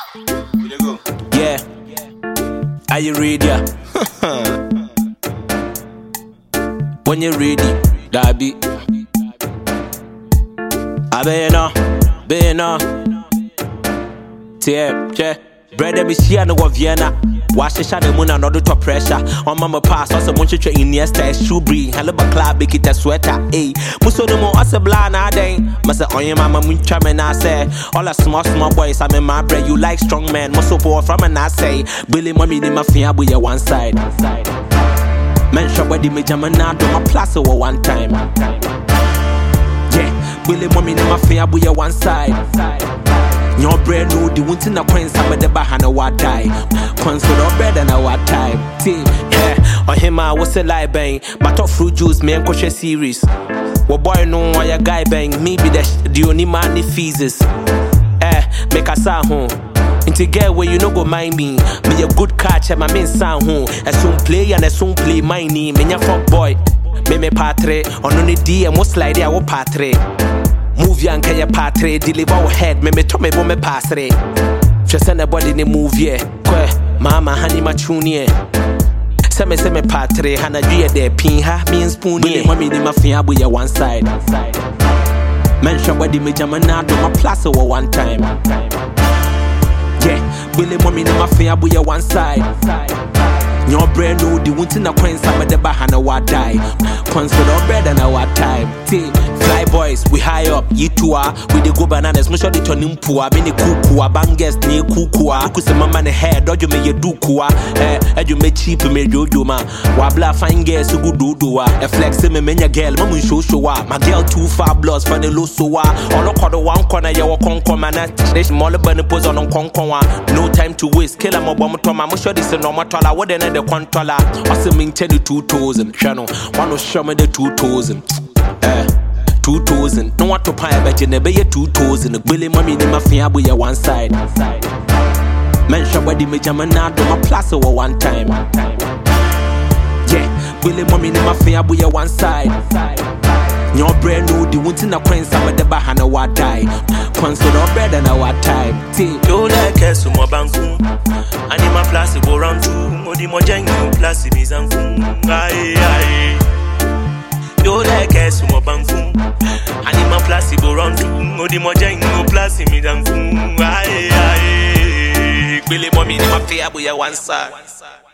Yeah. Are you ready? When you're ready, Darby. I be no. Tie, brother be share no go Vienna. Wash shot the moon and all the top pressure. On mama pass also munch in Iniesta shoe breed. Hello club make it a sweater. Hey, muso no more as a blind day. Must on your mama muncha man I say. All a small boys I'm in my bread. You like strong man, muscle boy from an I say. Billy mommy in my finger with your one side. Man shop where the major man now do my plus over one time. Yeah, Billy mommy in my finger with your one side. Your bread no the winter na coin some of the bahana what die. Consider better than our time. Team, yeah, on him I was a lie bang. But of fruit juice, me and kosher series. What boy know why a guy bang, me be the only man the fees. Make us sound home. Into get where you no go mind me. Me a good catch and my main sound home. I soon play and I soon play my name. Me a fuck boy. Me patre. On only D and most likely I will patre. Move young can your patre. Deliver our head. Me to me me pass it. Just send a body in the move yeah. Kwe mama honey my tune yeah. Send me patre. Hana do there pin ha me and spoon yeah. Mommy in my finger with your one side. Mention where the major man now do my plus over one time. Yeah, Billy mommy in my finger with your one side. Your bread no the winter na coin some of the bahana what die. Consider better than our time. Team, fly boys, we high up, you two are. We the go bananas, most of the turning poor. Been a cuckoo, bangers near cuckoo. Cause the mama the hair, dodge you may you do kua. You may cheap, me do ma. Wabla fine girls who go do a flex me menya girl, mamu show. My girl too far blows for the low so all of the one corner, you walk on command. There's more burn pose on conquer. No time to waste, kill a bomb to my mush. This is no matter what the controller. Also maintain the 2000 channel. One will show me the 2000. 2000. No one to pay but you never 2000. Billy mommy in my finger with your one side. Mention where the major man now do my plus over one time. Yeah, Billy mommy in my finger with your one side. Your bread no the winter na coin some of the bahana what die. Consider better than our time. Don't like us so more banku. Anima plus go round two. Modi mojangu plus mizanku. Aye. Don't like us so more banku. Anima plus go round two. Modi mojangu plus mizanku. Aye. Billy mommy in my fear with your one side.